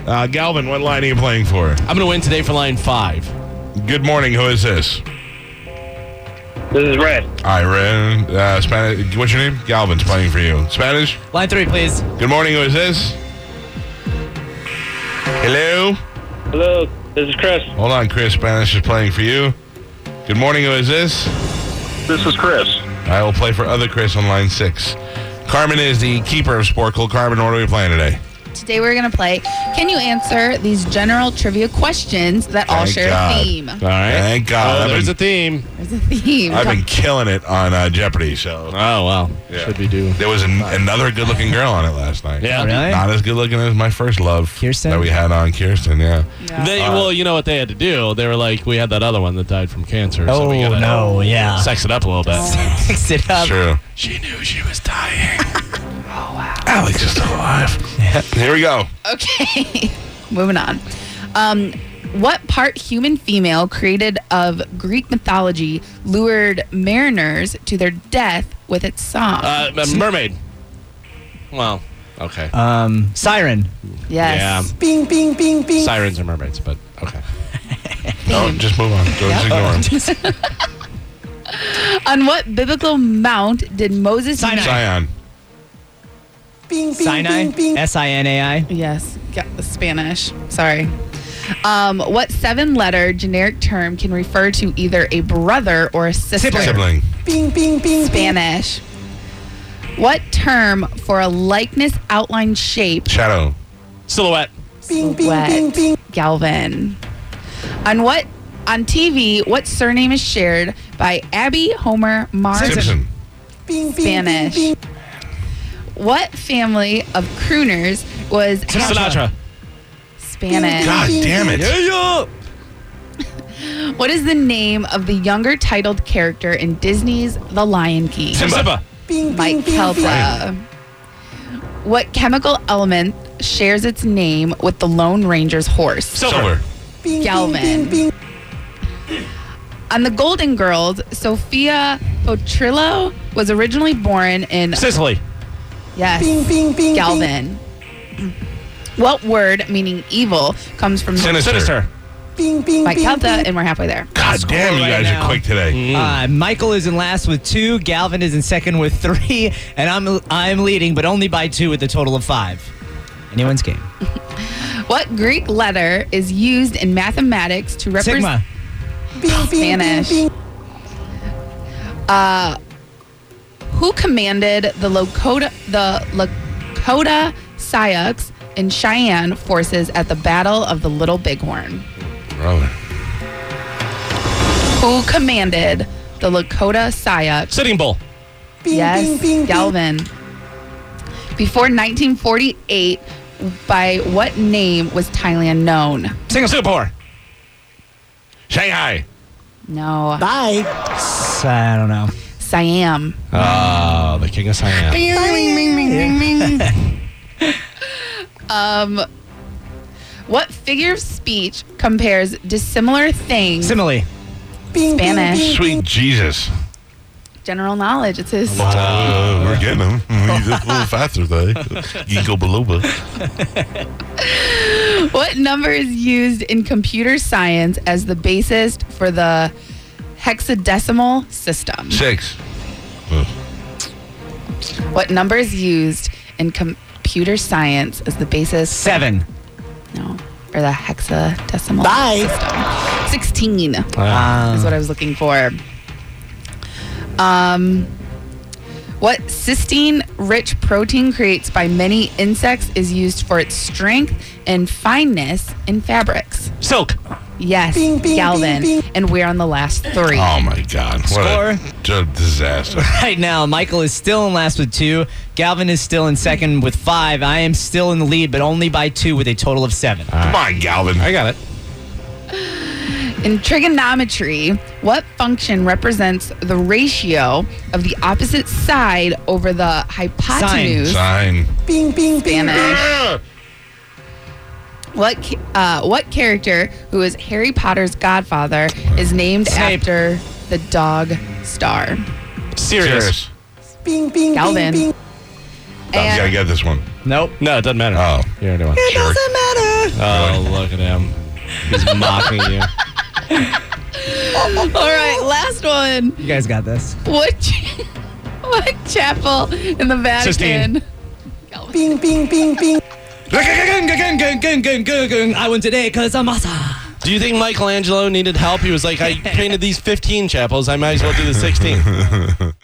Galvin, what line are you playing for? I'm going to win today for line 5. Good morning. Who is this? This is Red. All right, Red. Spanish. What's your name? Galvin's playing for you. Spanish? Line 3, please. Good morning. Who is this? Hello? Hello, this is Chris. Hold on, Chris. Spanish is playing for you. Good morning. Who is this? This is Chris. I will play for other Chris on line 6. Carmen is the keeper of Sporkle. Carmen, what are we playing today? Today we're going to play Can You Answer These General Trivia Questions That all Thank share God. a theme. All right. Thank God. There's a theme. There's a theme. I've been killing it on Jeopardy, so. Oh, well. Yeah. Should be due. There was another good-looking girl on it last night. Yeah. Really? Not as good-looking as my first love. Kirsten? That we had on Kirsten, yeah. Yeah. Well, you know what they had to do? They were like, we had that other one that died from cancer. so Oh, we gotta no, yeah. sex it up a little bit. Fix it up. True. She knew she was dying. Oh, wow. Alex is still alive. Here we go. Okay. Moving on. What part human female created of Greek mythology lured mariners to their death with its song? Mermaid. Well, okay. Siren. Yes. Bing, bing, bing, bing. Sirens are mermaids, but okay. No, just move on. Just ignore him. On what biblical mount did Moses... Sinai. Zion. Sinai. Sinai. Yes. Spanish. Sorry. What 7-letter generic term can refer to either a brother or a sister? Sibling. Spanish. What term for a likeness outline shape? Shadow. Silhouette. Silhouette. Galvin. On TV, what surname is shared by Abby, Homer, Marge? Simpson. Spanish. What family of crooners was Sinatra. Spanish? God damn it. What is the name of the younger titled character in Disney's The Lion King? Simba. Mike Kelta. What chemical element shares its name with the Lone Ranger's horse? Silver. Galvin. On The Golden Girls, Sophia Petrillo was originally born in... Sicily. Yes. Galvin. What word meaning evil comes from... Sinister. Mike Kelta, and we're halfway there. God damn, you guys are quick today. Michael is in last with 2. Galvin is in second with 3. And I'm leading, but only by 2 with a total of 5. Anyone's game. What Greek letter is used in mathematics to represent... Sigma. Spanish. Who commanded the Lakota Sioux and Cheyenne forces at the Battle of the Little Bighorn? Brother. Who commanded the Lakota Sioux? Sitting Bull. Yes, Galvin. Before 1948, by what name was Thailand known? Singapore. Shanghai. No. Bye. I don't know. Siam. Oh, the king of Siam. What figure of speech compares dissimilar things? Simile. Spanish. Sweet Jesus. General knowledge. It's his. We're getting him. He's just a little faster, though. Ginkgo biloba. What number is used in computer science as the basis for the hexadecimal system? 6. What number is used in computer science as the basis? 7. No, for the hexadecimal system. 16 is what I was looking for. What cysteine-rich protein creates by many insects is used for its strength and fineness in fabrics? Silk. Yes, Galvin. And we're on the last 3. Oh, my God. Score. What a disaster. Right now, Michael is still in last with 2. Galvin is still in second with 5. I am still in the lead, but only by 2 with a total of 7. Come on, Galvin. I got it. In trigonometry, what function represents the ratio of the opposite side over the hypotenuse? Sign. Spanish. What character who is Harry Potter's godfather is named Snape. after the dog Star? Sirius. Galvin. You gotta get this one. Nope. No, it doesn't matter. Oh. You already won. It doesn't matter. Oh, look at him. He's mocking you. All right, last one. You guys got this. What chapel in the Vatican? Bing, bing, bing, bing. I went today because I'm awesome. Do you think Michelangelo needed help? He was like, I painted these 15 chapels. I might as well do the 16th.